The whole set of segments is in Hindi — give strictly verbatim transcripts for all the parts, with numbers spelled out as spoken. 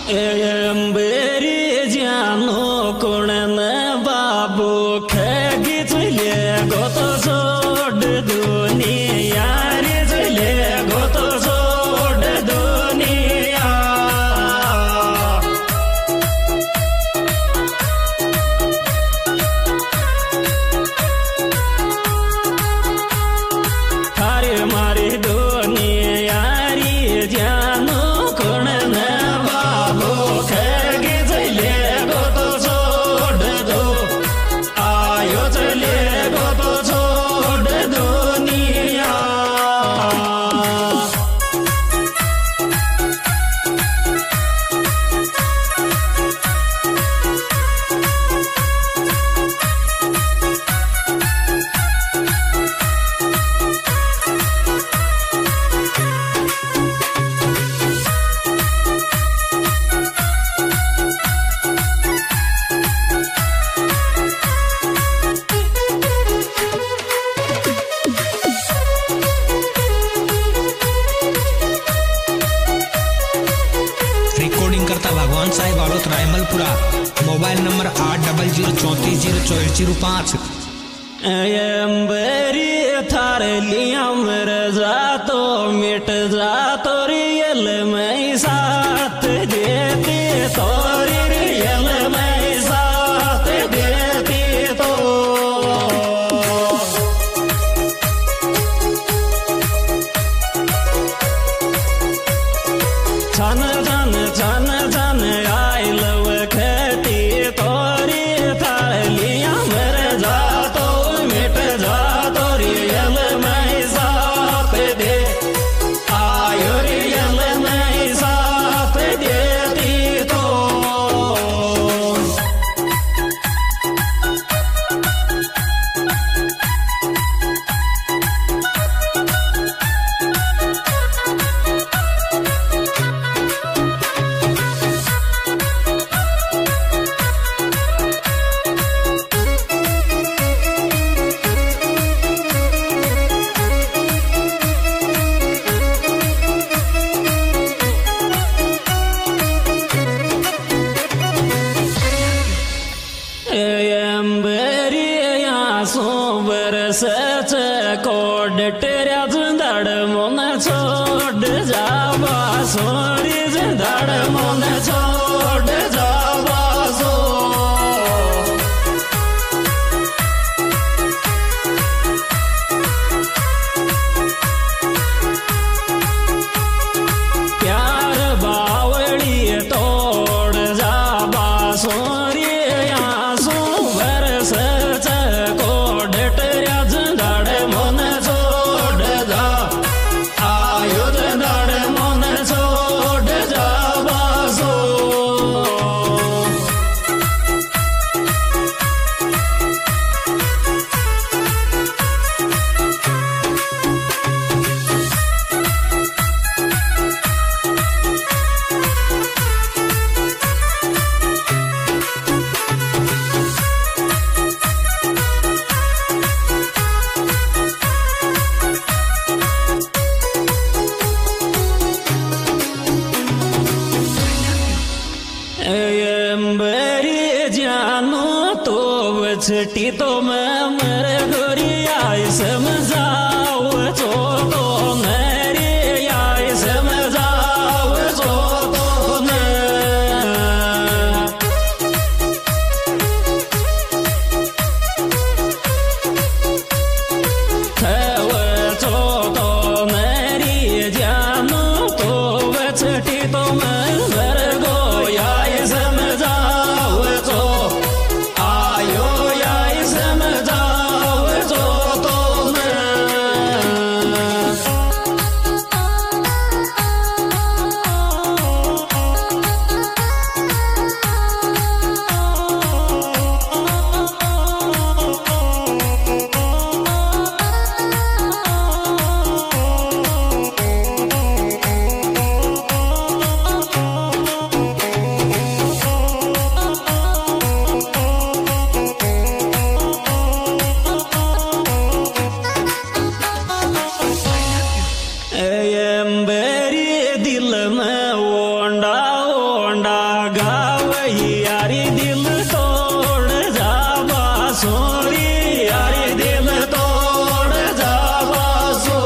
एम्बेरी जानो कोणन बाबू खेगी चले गोतो सोड दुनिया रे चले गोतो सोड दुनिया थारे मारे दुनिया रे जानो कोणन बाबू खेगी चले गोतो सोड दो आयो चले गोतो सोड दुनिया रिकॉर्डिंग करता भगवान साहिब आड़ोत रायमलपुरा। मोबाइल नंबर आठ डबल जीरो चौंतीस जीरो चौबीस जीरो पाँच। एम्बेरी थार लिया मेरे जातो मिट जातो रियल में साथ देती तोरी रियल में साथ देती तो छन छन छन छन आई लव खेती तोरी थार लिया मेरे जातो मिट जातो रियल में साथ दे आयो रियल में साथ देती तो एम्बेरी यासो बरस कोड तेरा जिंदाड़ मन छोड़ जावा सोरी जिंदाड़ मन छोड़ जावा सो प्यार बावड़ी तोड़ जावा सोरी यासो बरस कोड तेरा जिंदाड़ मन छोड़ जा आयो जिंदाड़ मन छोड़ जावा सो एम्बेरी जानो तो बचटी तो मैं मेरे गोरी आई समझाओ तो तो मेरी आई समझाओ तो तो मैं तो तो मेरी जानो तो बचटी तो मैं मेरे गोरी समझाओ तो आयो याई समझाओ तो तो मैं यारी दिल तोड़ जावा सोरी यारी दिल तोड़ जावा सो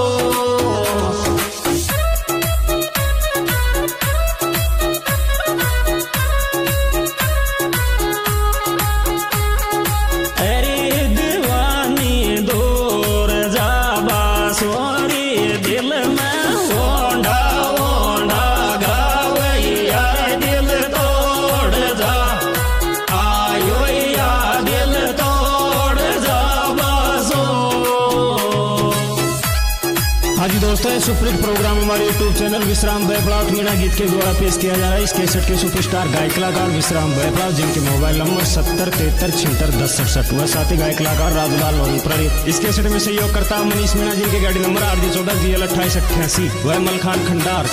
अरे दीवानी दूर जावा सोरी दिल में ओंडा ओंडा गावे यार दिल तोड़ जा आयो या दिल तोड़ जा बसो। हाँ जी दोस्तों, सुपरहिट प्रोग्राम हमारे यूट्यूब चैनल विश्राम बैपलाट मीणा गीत के द्वारा पेश किया जा रहा है। इस कैसेट के सुपरस्टार गायक कलाकार विश्राम बैपलाट, जिनके मोबाइल नंबर सत्तर तिहत्तर छिहत्तर दस सड़सठ व साथी गायक कलाकार राजूलाल और प्रणीत। इस कैसेट में सहयोग करता मनीष मीणा, जिनके गाड़ी नंबर आठ जी चौदह जी एल अट्ठाईस अट्ठासी व मलखान खंडार।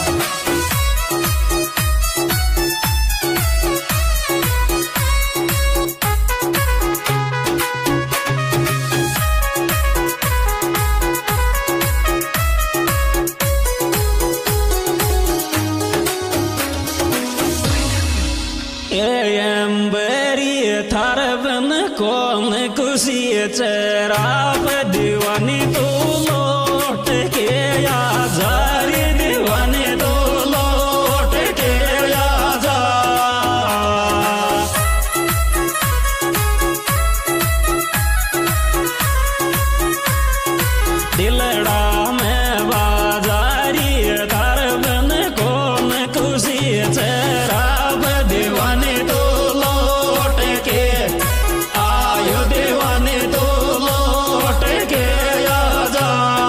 एम्बरी थारबन कौन खुशी चराप दीवानी तो लौट के या जारी दीवानी तो लौट के या जा दिलड़ा में बाजारी थारबन कौन खुशी चराप दीवाने तो लौट के आयो दीवाने तो लौट के आ जा।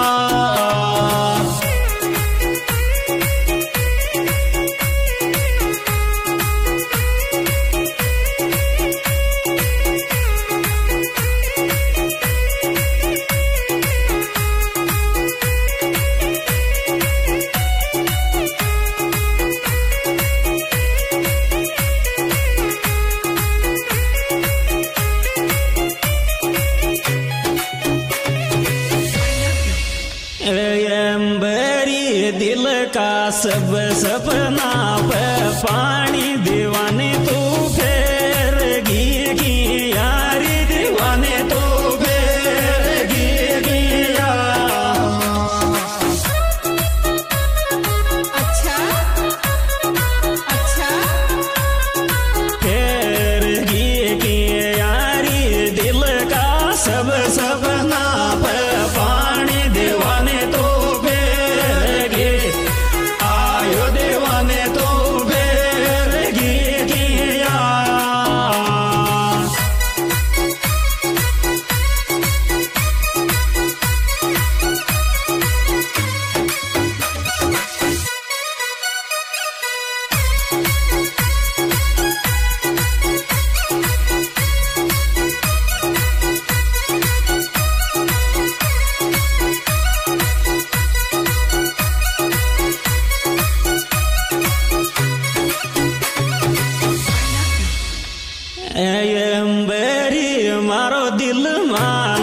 एम्बरी दिल का सब सपना पे पानी दीवाने तू फेर गी की यारी दीवाने तू फेर गी गिया। अच्छा अच्छा फेर गी की यारी दिल का सब सपना पे पानी दीवाने तो फेर गे आयो दीवाने तो फेर गे किया। एम्बरी मारो दिल मान